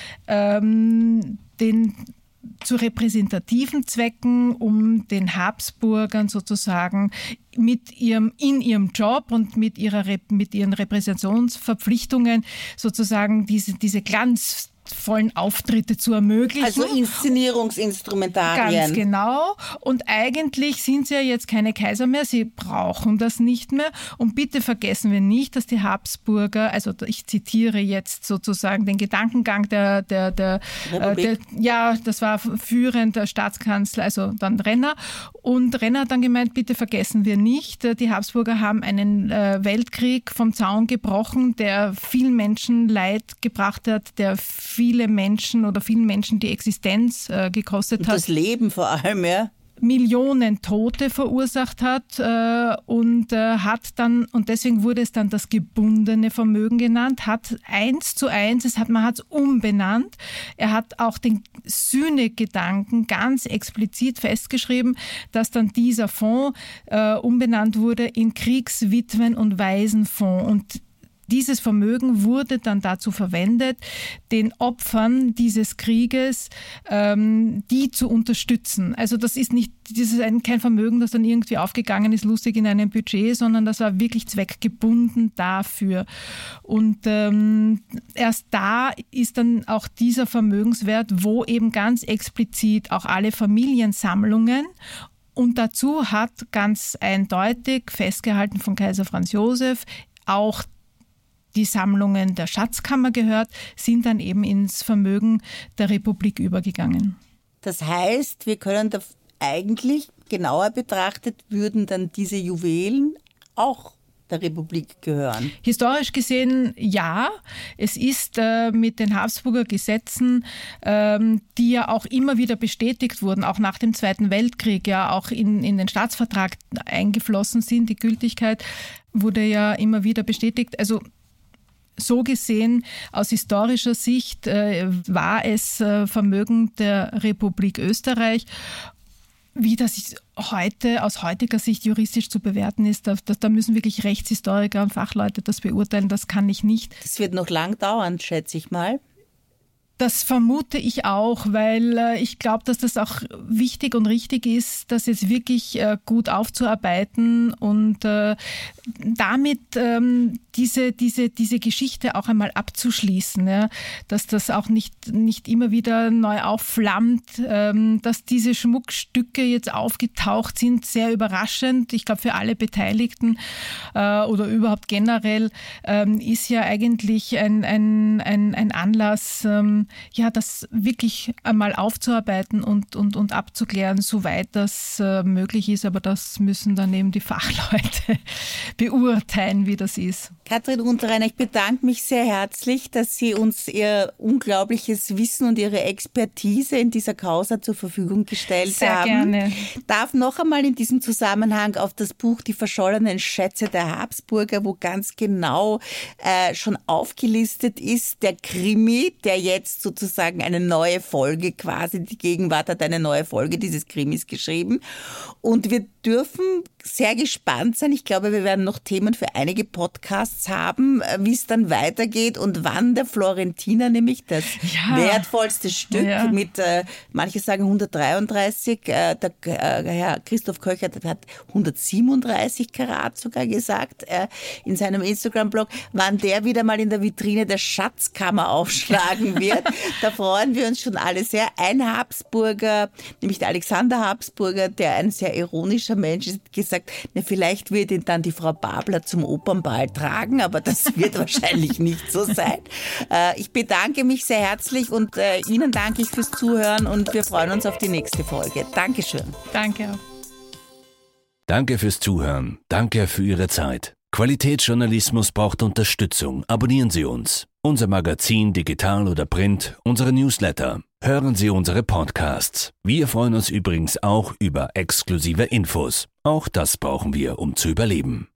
ähm, den zu repräsentativen Zwecken, um den Habsburgern sozusagen mit ihrem, in ihrem Job und mit, ihrer, mit ihren Repräsentationsverpflichtungen sozusagen diese, diese Glanz prachtvollen Auftritte zu ermöglichen. Also Inszenierungsinstrumentarien. Ganz genau. Und eigentlich sind sie ja jetzt keine Kaiser mehr, sie brauchen das nicht mehr. Und bitte vergessen wir nicht, dass die Habsburger, also ich zitiere jetzt sozusagen den Gedankengang der, der, der, äh, der ja, das war führender Staatskanzler, also dann Renner. Und Renner hat dann gemeint, bitte vergessen wir nicht, die Habsburger haben einen äh, Weltkrieg vom Zaun gebrochen, der vielen Menschen Leid gebracht hat, der viele Menschen oder vielen Menschen die Existenz äh, gekostet und hat. Das Leben vor allem, ja. Millionen Tote verursacht hat äh, und äh, hat dann, und deswegen wurde es dann das gebundene Vermögen genannt, hat eins zu eins, es hat, man hat es umbenannt. Er hat auch den Sühnegedanken ganz explizit festgeschrieben, dass dann dieser Fonds äh, umbenannt wurde in Kriegswitwen- und Waisenfonds. Und dieses Vermögen wurde dann dazu verwendet, den Opfern dieses Krieges, ähm, die zu unterstützen. Also das ist nicht, das ist ein, kein Vermögen, das dann irgendwie aufgegangen ist, lustig in einem Budget, sondern das war wirklich zweckgebunden dafür. Und ähm, erst da ist dann auch dieser Vermögenswert, wo eben ganz explizit auch alle Familiensammlungen und dazu hat ganz eindeutig festgehalten von Kaiser Franz Josef auch die Sammlungen der Schatzkammer gehört, sind dann eben ins Vermögen der Republik übergegangen. Das heißt, wir können da eigentlich genauer betrachtet, würden dann diese Juwelen auch der Republik gehören? Historisch gesehen ja. Es ist äh, mit den Habsburger Gesetzen, ähm, die ja auch immer wieder bestätigt wurden, auch nach dem Zweiten Weltkrieg, ja auch in, in den Staatsvertrag eingeflossen sind. Die Gültigkeit wurde ja immer wieder bestätigt. Also so gesehen, aus historischer Sicht äh, war es äh, Vermögen der Republik Österreich. Wie das heute aus heutiger Sicht juristisch zu bewerten ist, da, da müssen wirklich Rechtshistoriker und Fachleute das beurteilen. Das kann ich nicht. Das wird noch lang dauern, schätze ich mal. Das vermute ich auch, weil äh, ich glaube, dass das auch wichtig und richtig ist, das jetzt wirklich äh, gut aufzuarbeiten und äh, damit ähm, diese, diese, diese Geschichte auch einmal abzuschließen, ja? Dass das auch nicht, nicht immer wieder neu aufflammt, ähm, dass diese Schmuckstücke jetzt aufgetaucht sind, sehr überraschend. Ich glaube, für alle Beteiligten äh, oder überhaupt generell ähm, ist ja eigentlich ein, ein, ein, ein Anlass, ähm, ja, das wirklich einmal aufzuarbeiten und, und, und abzuklären, soweit das äh, möglich ist. Aber das müssen dann eben die Fachleute beurteilen, wie das ist. Katrin Unterreiner, ich bedanke mich sehr herzlich, dass Sie uns Ihr unglaubliches Wissen und Ihre Expertise in dieser Causa zur Verfügung gestellt sehr haben. Sehr gerne. Darf noch einmal in diesem Zusammenhang auf das Buch Die verschollenen Schätze der Habsburger, wo ganz genau äh, schon aufgelistet ist, der Krimi, der jetzt sozusagen eine neue Folge quasi, die Gegenwart hat eine neue Folge dieses Krimis geschrieben. Und wir dürfen sehr gespannt sein. Ich glaube, wir werden noch Themen für einige Podcasts haben, wie es dann weitergeht und wann der Florentiner, nämlich das ja. wertvollste Stück ja. mit, äh, manche sagen hundertdreiunddreißig, äh, der äh, Herr Christoph Köcher hat hundertsiebenunddreißig Karat sogar gesagt äh, in seinem Instagram-Blog, wann der wieder mal in der Vitrine der Schatzkammer aufschlagen wird. Da freuen wir uns schon alle sehr. Ein Habsburger, nämlich der Alexander Habsburger, der ein sehr ironischer Mensch ist, gesagt, na, vielleicht wird ihn dann die Frau Babler zum Opernball tragen, aber das wird wahrscheinlich nicht so sein. Äh, ich bedanke mich sehr herzlich und äh, Ihnen danke ich fürs Zuhören und wir freuen uns auf die nächste Folge. Dankeschön. Danke auch. Danke fürs Zuhören. Danke für Ihre Zeit. Qualitätsjournalismus braucht Unterstützung. Abonnieren Sie uns. Unser Magazin, digital oder print, unsere Newsletter. Hören Sie unsere Podcasts. Wir freuen uns übrigens auch über exklusive Infos. Auch das brauchen wir, um zu überleben.